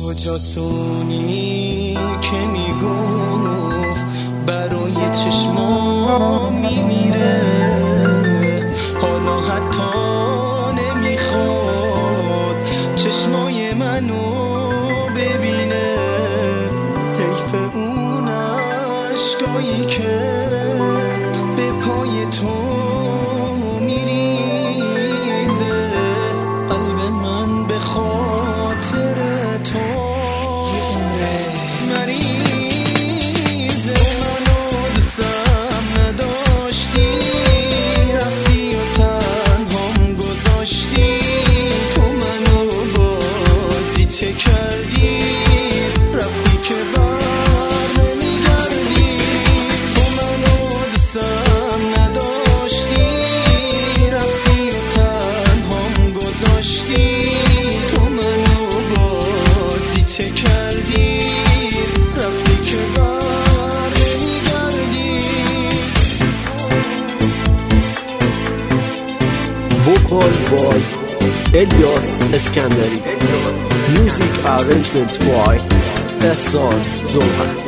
کجاسونی که میگفت برای چشما میمیره، حالا حتی نمیخواد چشمای منو ببینه. حیف اون عشقایی که به پای تو میریزه، قلب من به خاطر تو مریضه. منو دوستم نداشتی، رفتی و تنهام گذاشتی، تو منو بازی چه کردی، رفتی که بر نمیگردی. تو منو دوستم نداشتی، رفتی و تنهام گذاشتی، تو منو بازی چه کردی، رفتی که بر نمیگردی. Vocal by Elias Eskandari. Music arrangement by Ehsan Zohat.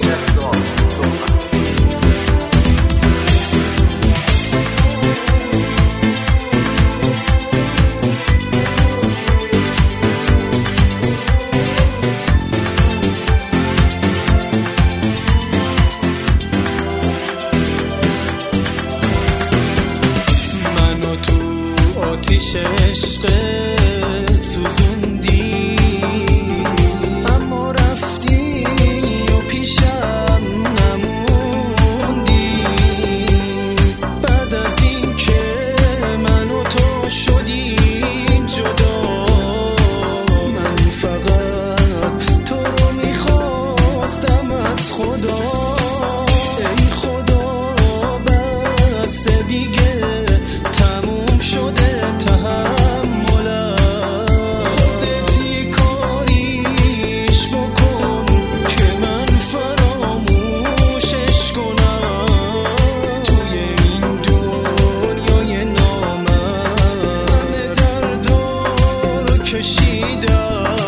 منو تو آتیش عشقت سوزوندی، اما رفتی و پیشم نموندی. بعد از این که من و تو شدیم جدا، من فقط تو رو میخواستم از خدا. ای خدا بس دیگه تموم شده تحملم، خودت یه کاریش بکن که من فراموشش کنم. توی این دنیای نامم همه دردا رو کشیدم،